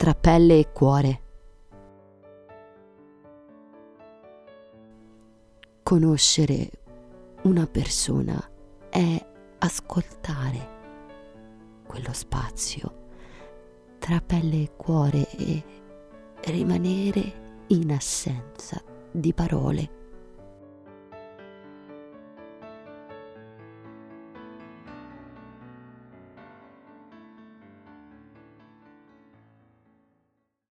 tra pelle e cuore. Conoscere una persona è ascoltare quello spazio tra pelle e cuore e rimanere in assenza di parole.